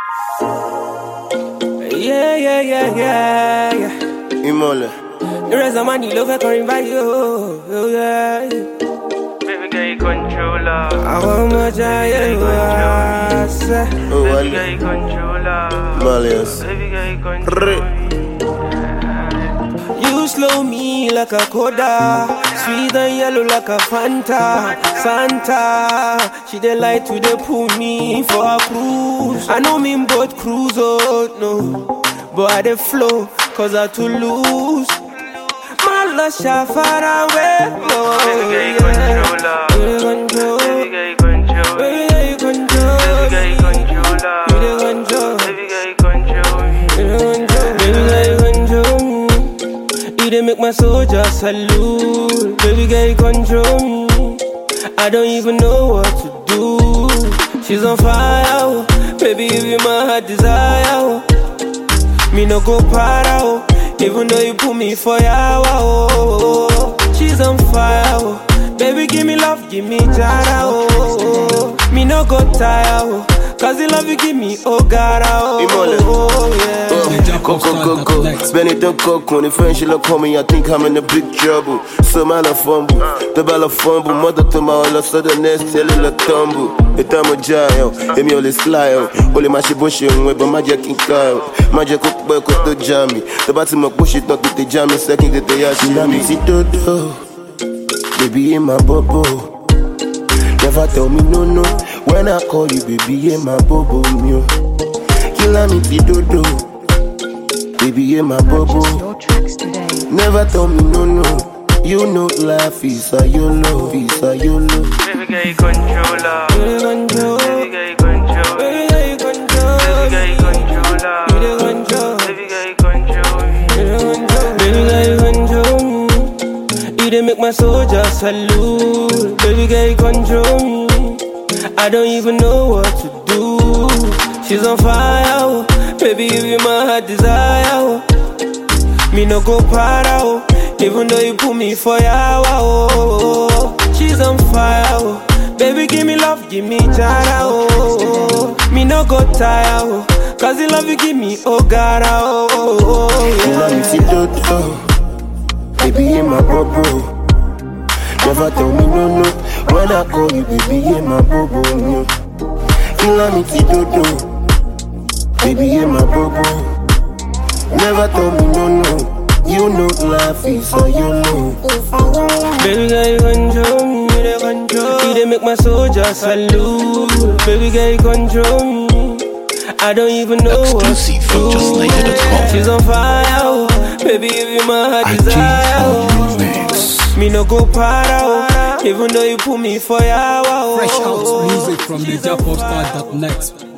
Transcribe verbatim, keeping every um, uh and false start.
Yeah, yeah, yeah, yeah, yeah. Imole. The rest of money love can invite you. Oh, yeah. Baby girl, you controller. I want my giant was. Oh, Baby girl, Ali. you controller. Malias. Baby girl, you controller. You slow me like a coda, sweet and yellow like a Fanta. Santa, she dey like to dey pull me for a cruise. I know me both cruise, oh no, but I dey flow cause I too loose. My love shot far away, oh Baby girl, you controller. You dey Baby control, girl, you control. baby girl you control, Baby girl, you controller. you dey control, Baby girl, you control me. you dey control, baby girl you control me. You dey make my soldier salute. Baby girl, you control me. I don't even know what to do. She's on fire, oh. Baby, give you my heart desire, oh. Me no go para, oh. Even though you put me for yawa, oh. She's on fire, oh. Baby, give me love, give me jara, oh. Me no go tire, oh. Cause the love you give me, oh God, oh, oh yeah. Go, go, go, go. Benito Coco, when the friend she look me, I think I'm in a big trouble. So man a fumble, the ball a fumble. Mother to my all of sudden next, tell it a tumble. The time of jail, and me only slide. Only my shibushi, but my jack in car. My jack up, but cut the jammy. The bottom of push it, not with the jammy, second that they are shimmy. See, dodo, baby in my bubble. Never tell me no, no. When I call you, baby, in my bubble, yo. Kill me, see, dodo. Baby, in my bubble. Never tell me no, no. You know life is a YOLO, is a YOLO. Baby girl, you controller. You dey control, Baby girl, you control. baby girl you control, Baby girl, you controller. you dey control, Baby girl, you control me. you dey control, baby girl you control me. You dey make my soldier salute. Baby girl you control me. I don't even know what to do. She's on fire, oh. Baby, give you my heart desire, oh. Me no go para, oh. Even though you put me for yawa, oh. She's on fire, oh. Baby, give me love, give me jara, oh. Me no go tire, oh. Cause the love you give me, oh God, oh, oh, oh You love me, yeah. see, dodo. Baby, in my bubble. Never tell me no, no. When I call you, baby, in my bubble, yo. You love me, see, dodo. Baby, in my bubble. Never tell me no, no. You know life is a YOLO. Baby girl, you control me, you dey control. You dey make my soldier salute. Baby girl, you control me. I don't even know Exclusive what from to just niger dot com. do. She's on fire, oh. Baby, give you my heart I G desire, on oh. remix. Me no go para, oh. Even though you put me for yawa, oh. Fresh out music from niger pop star dot net.